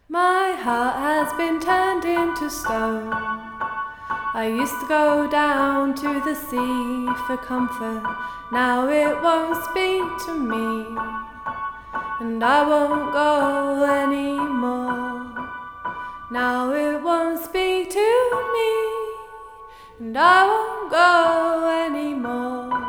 My heart has been turned into stone. I used to go down to the sea for comfort. Now it won't speak to me, and I won't go anymore. Now it won't speak to me, and I won't go anymore.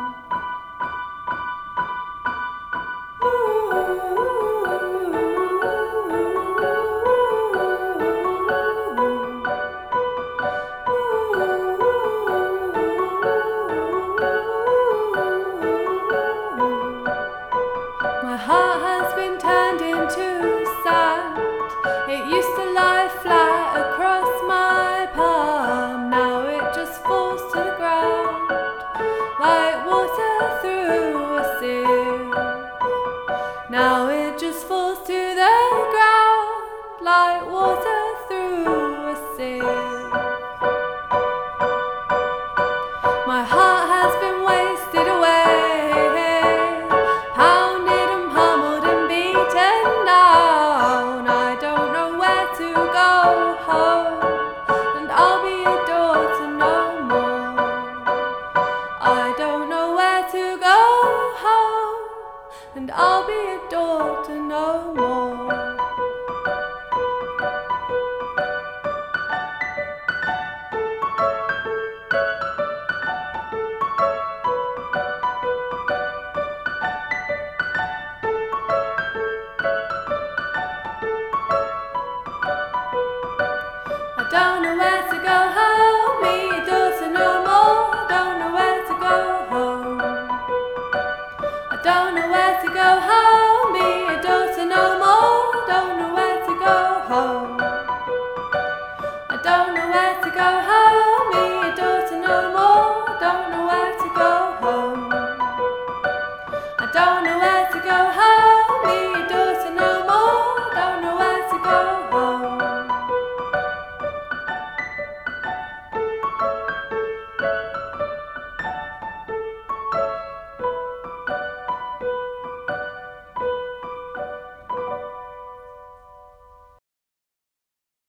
My heart has been turned into sand. It used to lie flat across my palm. Now it just falls to the ground like water through a sieve. Now it just falls to the ground like water through a sieve. My heart has been wasted away, pounded and pummeled and beaten down. I don't know where to go home, and I'll be a daughter no more. I don't know where to go home, and I'll be a daughter no more. I don't know where to go home, me a daughter no more. Don't know where to go home. I don't know where to go home, me a daughter no more. Don't know where to go home.